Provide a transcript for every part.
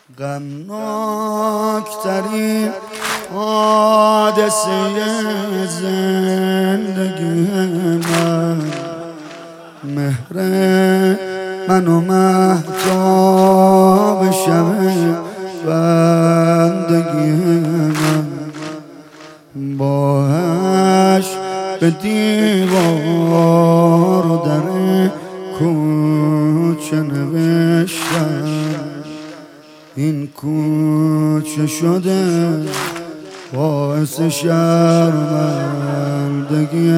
غمناکترین حادثه زندگی من مهر من و مهتاب شب بندگی من با عشق به دیوار و در کوچه نوشتم این کوچه شده باعث شرمندگی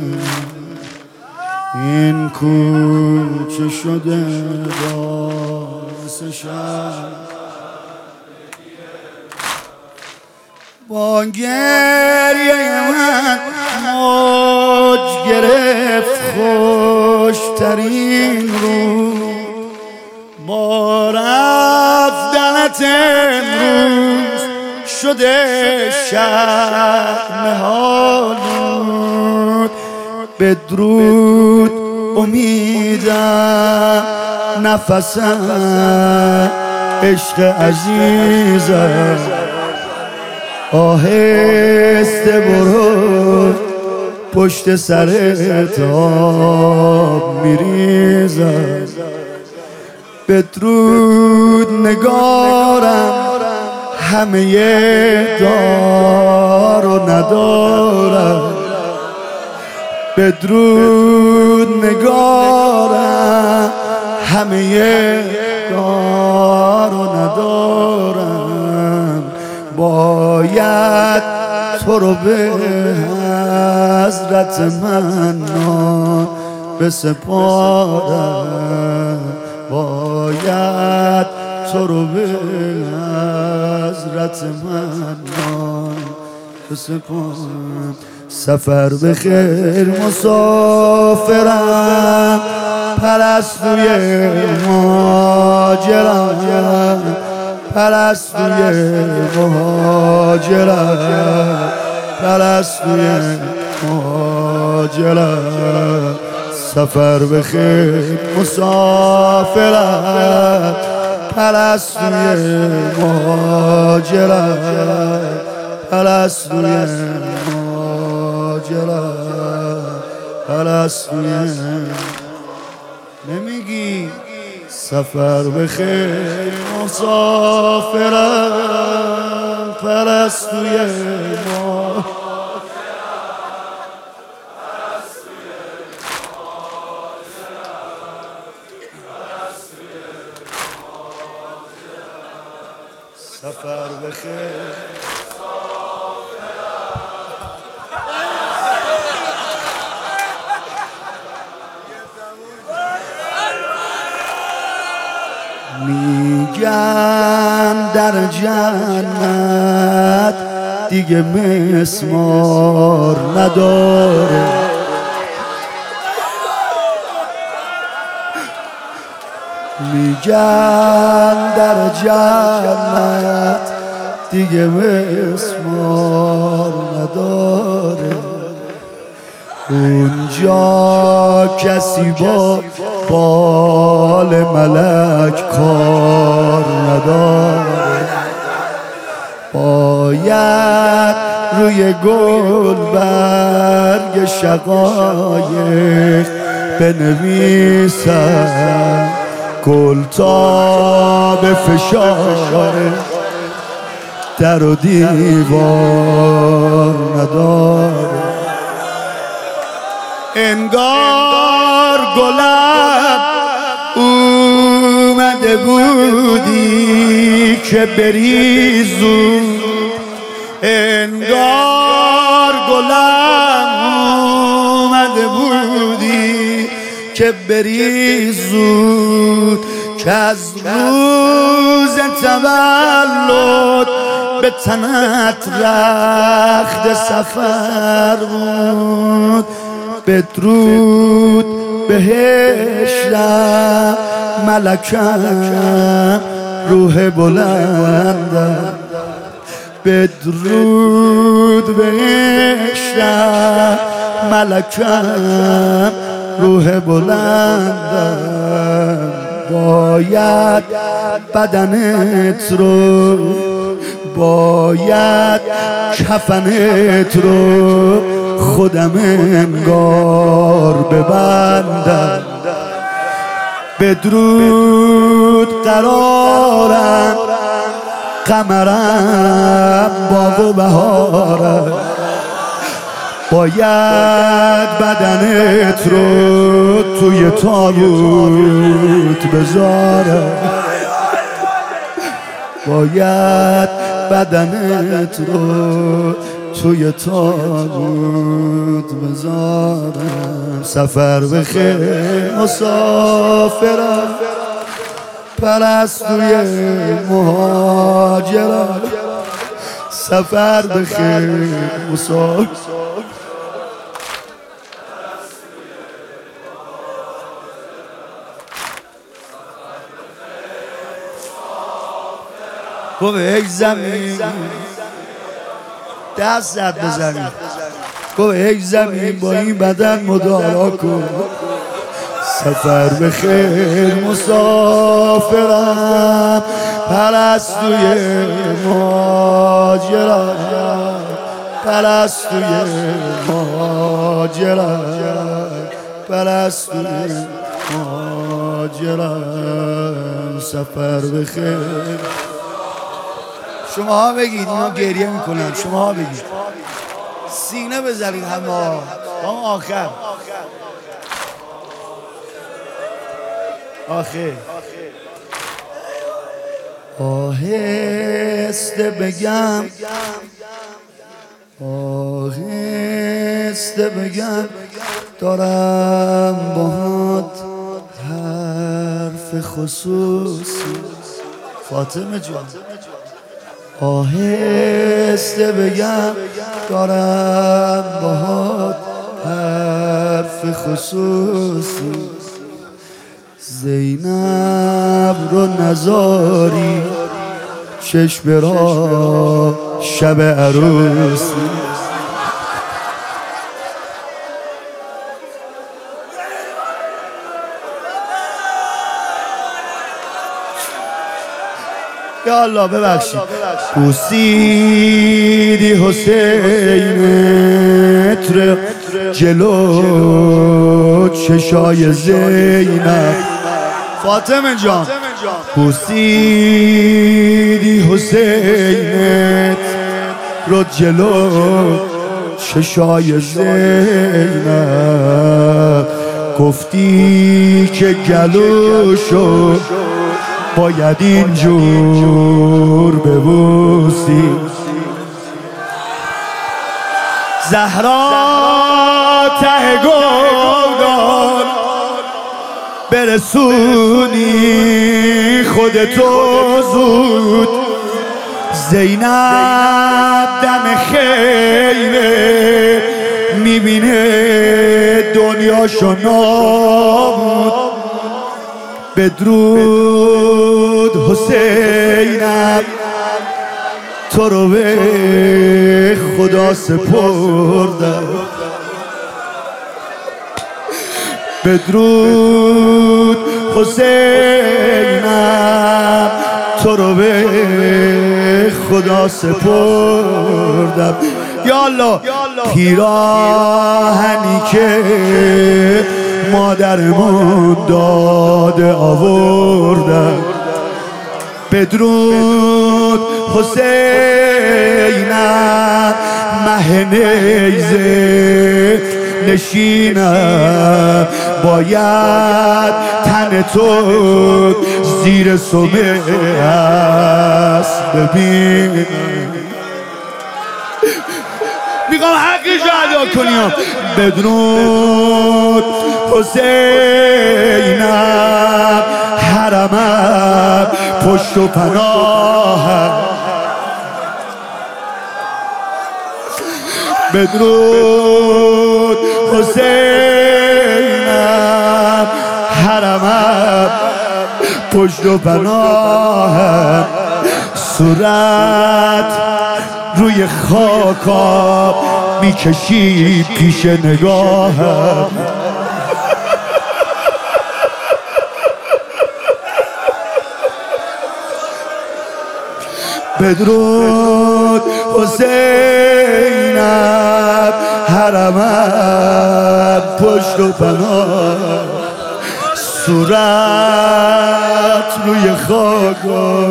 این کوچه شده باعث شرمندگی با گریه من موج گرفت خوشترین رو با رفتنت امروز شده شرم حالود بدرود امیدم نفسم عشق عزیزم آهسته برو پشت سرت آب میریزم بدرود نگارم همه دار و ندارم بدرود نگارم همه دار و ندارم باید تو رو به حضرت منان بسپارم باید تو رو به حضرت منان بسپارم سفر بخیر مسافرم پرستوی مهاجرم پرستوی مهاجرم پرستوی مهاجرم سفر بخیر مسافرم پرستوی مهاجرم پرستوی مهاجرم پرستوی نمیگی سفر بخیر مسافرم پرستوی مهاجرم سفر بخیر میگن در جنت دیگه مسمار نداره میگن در جنت دیگه مسمار نداره اونجا کسی با بال ملک کار نداره باید روی گل برگ شقایق بنویسم گل تا به فشار در و دیوار نداره انگار گلم اومده بودی که بری زود انگار گلم اومده بودی که بری زود که از روز تولد به تنت رخت سفر بود بدرود بهشتم ملکم روح بلندم بدرود بهشتم ملکم روح بلندم باید بدنت رو، باید کفنت رو خودم انگار ببندم. بدرود قرارم، قمرم باغ و بهارم. باید بدنت رو توی تابوت بذارم، باید بدنت رو توی تابوت بذارم. سفر بخیر مسافرم، پرستوی مهاجرم. سفر بخیر مسافرم. گفت ای زمین، دست زد بزنی. گفت ای زمین با این بدن مدارا کن. سفر بخیر مسافرم، پرستوی مهاجرم. پرستوی مهاجرم، پرستوی مهاجرم. سفر بخیر. شما ها بگید، اینا گریه میکنن. شما ها بگید، سینه بزنید همه ها. آخر آهسته بگم، آهسته بگم، دارم باهات حرف خصوصی. فاطمه جان آهسته بگم، دارم باهات حرف خصوصی. زینب رو نزاری چشم را شب عروسی. یا الله ببخشید. بوسیدی حسینت رو جلو چشای زینب. فاطمه جان بوسیدی حسینت رو جلو چشای زینب. گفتی که گلوشو باید اینجور ببوسی. زهرا ته گودان برسونی خودتو زود. زینب دم خیره میبینه دنیاشو نابود. بدرود حسینم، تو رو به خدا سپردم. بدرود حسینم، تو رو به خدا سپردم. یا الله پیراهنی که مادرمون داده آوردم. بدرود حسینم، مه نیزه نشینم. باید تن تو زیر سمه است ببینم. میخوام حقش ادا کنیم. بدرود حسینم، حرمم پشت و پناهم. بدرود حسینم، حرمم پشت و پناهم. صورت روی خاکا میکشی پیش نگاهم. بدرود حسینم، حرمت پشت و پناه، صورت روی خاک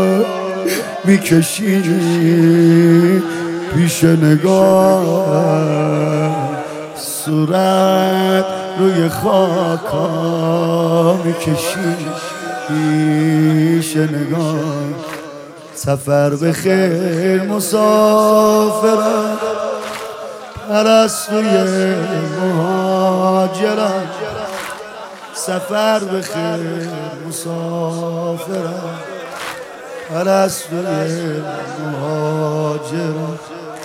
میکشی پیش نگاه، صورت روی خاک میکشی پیش نگاه. سفر بخیر مسافرم، پرستوی مهاجرم. سفر بخیر مسافرم، پرستوی مهاجرم.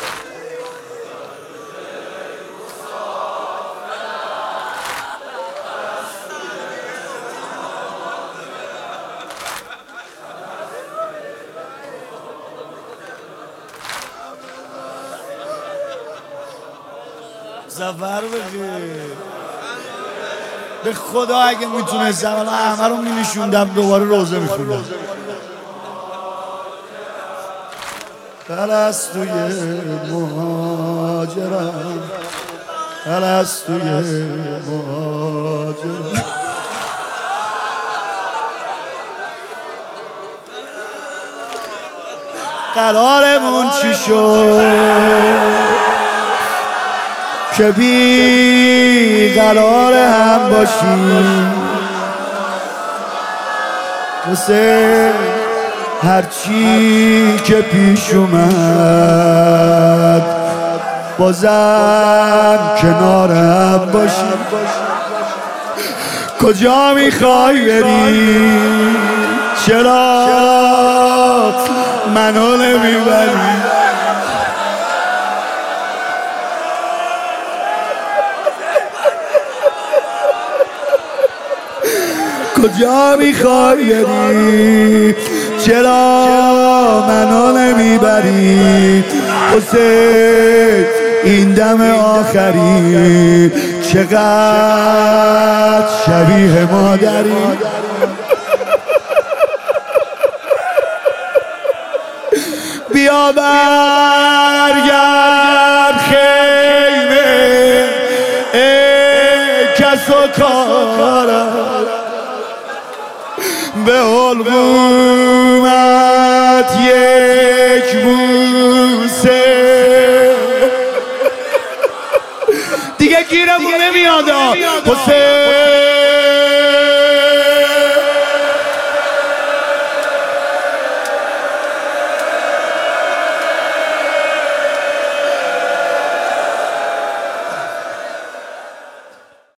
سفر بخیر. به خدا اگه میتونستم الان همه رو مینشوندم دوباره روزه میخوندم. پرستوی مهاجرم، پرستوی مهاجرم. قرارمون چی شد که بی قرار هم باشیم؟ حسین هرچی که پیش اومد بازم کنار هم باشیم. کجا میخوای بری؟ چرا منو نمیبری؟ کجا میخوای بری؟ چرا منو نمیبری؟ حسین این دم آخری چقدر شبیه مادری. بیا برگرد خیمه ای کس و کارم، به حلقومت یک بوسه دیگه گیرمون نمیاد. حسین